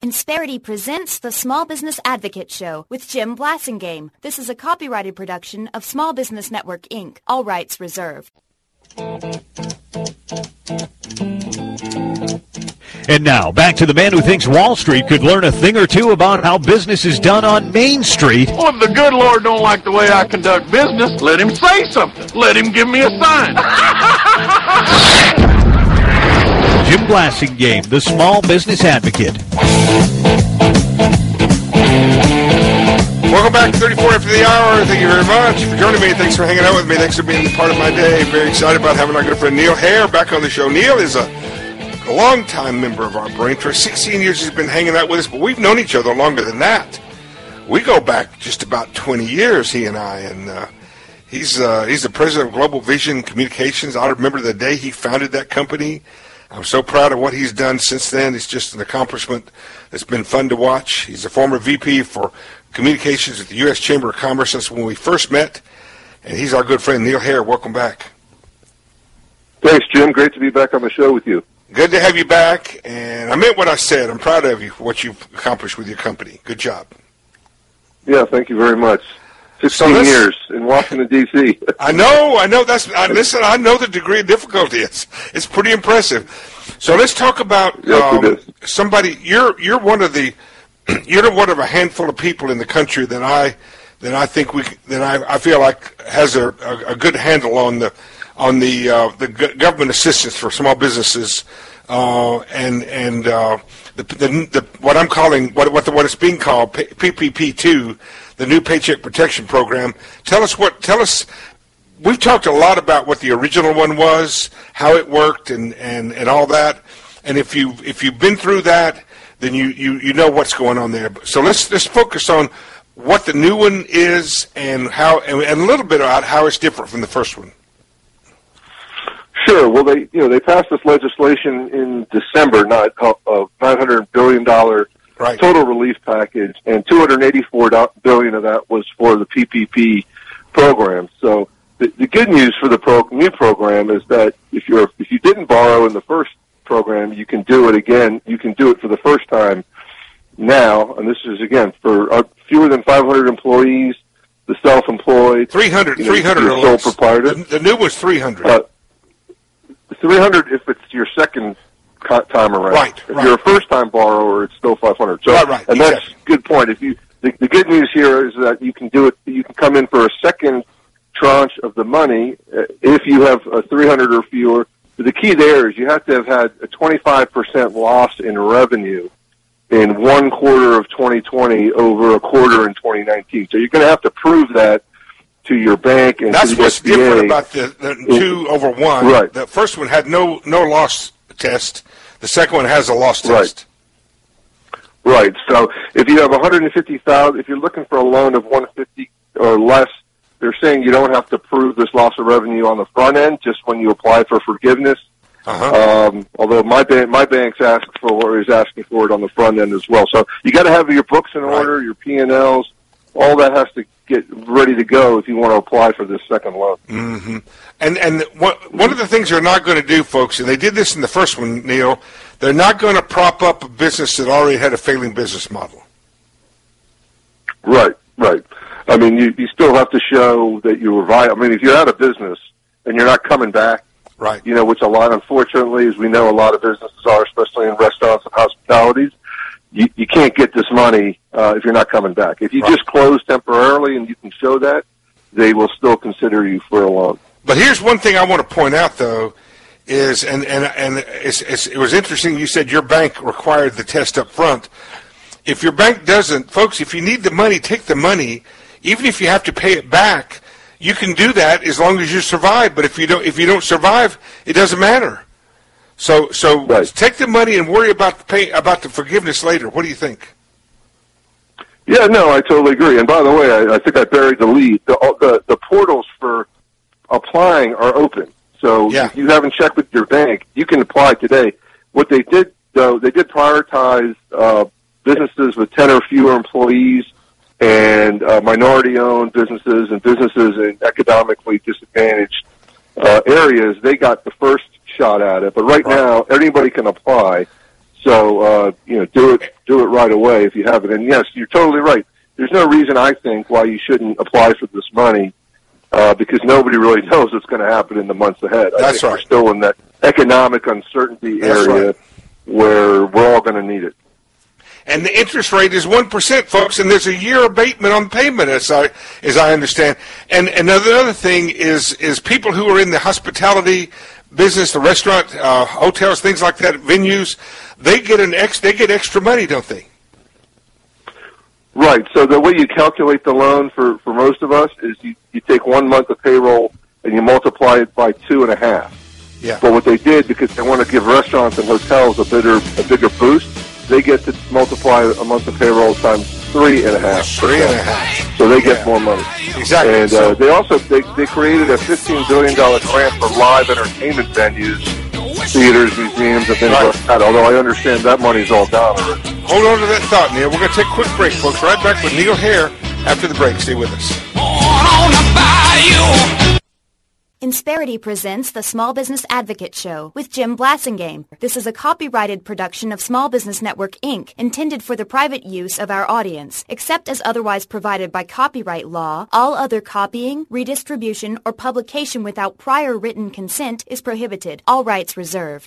Insperity presents the Small Business Advocate Show with Jim Blasingame. This is a copyrighted production of Small Business Network, Inc. All rights reserved. And now, back to the man who thinks Wall Street could learn a thing or two about how business is done on Main Street. Well, if the good Lord don't like the way I conduct business, let him say something. Let him give me a sign. Jim Blasingame, the Small Business Advocate. Welcome back to 34 after the hour. Thank you very much for joining me. Thanks for hanging out with me. Thanks for being part of my day. Very excited about having our good friend Neil Hare back on the show. Neil is a long-time member of our brain. For 16 years he's been hanging out with us, but we've known each other longer than that. We go back just about 20 years, he and I, and he's the president of Global Vision Communications. I remember the day he founded that company. I'm so proud of what he's done since then. It's just an accomplishment that's been fun to watch. He's a former VP for Communications at the U.S. Chamber of Commerce. That's when we first met, and he's our good friend Neil Hare. Welcome back. Thanks, Jim. Great to be back on the show with you. Good to have you back, and I meant what I said. I'm proud of you for what you've accomplished with your company. Good job. Yeah, thank you very much. 16 years in Washington, D.C. I know. Listen, I know the degree of difficulty. It's pretty impressive. So let's talk about somebody. You're one of a handful of people in the country that I feel like has a good handle on the government assistance for small businesses, and what I'm calling what it's being called PPP2, the new Paycheck Protection Program. Tell us. We've talked a lot about what the original one was, how it worked, and all that. And if you've been through that, then you know what's going on there. So let's focus on what the new one is and how, and a little bit about how it's different from the first one. Sure. Well, they passed this legislation in December, $900 billion total relief package, and $284 billion of that was for the PPP program. So the good news for the new program is that if you didn't borrow in the first program, you can do it again. You can do it for the first time now, and this is again for fewer than 500 employees, the self-employed, 300 sole proprietor. The new was 300. 300 if it's your second time around. Right. If you're a first-time borrower, it's still 500. So, right. And that's a good point. The good news here is that you can do it. You can come in for a second tranche of the money if you have 300 or fewer. The key there is you have to have had a 25% loss in revenue in 1 quarter of 2020 over a quarter in 2019. So you're going to have to prove that to your bank and that's to the what's SBA. Different about the 2 over 1. Right. The first one had no loss test. The second one has a loss test. Right. So if you have $150,000, if you're looking for a loan of $150 or less, they're saying you don't have to prove this loss of revenue on the front end, just when you apply for forgiveness. Although my bank's asking for it on the front end as well. So you got to have your books in order, your P&Ls, all that has to get ready to go if you want to apply for this second loan. Mm-hmm. And one of the things they're not going to do, folks, and they did this in the first one, Neil, they're not going to prop up a business that already had a failing business model. Right. I mean, you still have to show that you were viable. I mean, if you're out of business and you're not coming back, right? Which a lot, unfortunately, as we know, a lot of businesses are, especially in restaurants and hospitalities. You can't get this money if you're not coming back. If you just close temporarily and you can show that, they will still consider you for a loan. But here's one thing I want to point out, though, is and it was interesting. You said your bank required the test up front. If your bank doesn't, folks, if you need the money, take the money. Even if you have to pay it back, you can do that as long as you survive. But if you don't survive, it doesn't matter. So take the money and worry about the forgiveness later. What do you think? Yeah, no, I totally agree. And by the way, I think I buried the lead. The portals for applying are open. So if you haven't checked with your bank, you can apply today. What they did, though, they did prioritize businesses with 10 or fewer employees and minority-owned businesses and businesses in economically disadvantaged areas. They got the first shot at it. But right now, anybody can apply. So, do do it right away if you have it. And yes, you're totally right. There's no reason, I think, why you shouldn't apply for this money, because nobody really knows what's going to happen in the months ahead. I think we're still in that economic uncertainty area where we're all going to need it. And the interest rate is 1%, folks, and there's a year abatement on payment, as I understand. And another thing is people who are in the hospitality business, the restaurant, hotels, things like that, venues, they get extra money, don't they? Right. So the way you calculate the loan for most of us is you take 1 month of payroll and you multiply it by 2.5. Yeah. But what they did, because they want to give restaurants and hotels a bigger boost, they get to multiply a month of payroll times 3.5. 3.5. So they get more money. Exactly. And they also they created a $15 billion grant for live entertainment venues, theaters, museums, and things like that. Although I understand that money's all down already. Hold on to that thought, Neil. We're going to take a quick break, folks. Right back with Neil Hare after the break. Stay with us. Insperity presents the Small Business Advocate Show with Jim Blasingame. This is a copyrighted production of Small Business Network, Inc., intended for the private use of our audience. Except as otherwise provided by copyright law, all other copying, redistribution, or publication without prior written consent is prohibited. All rights reserved.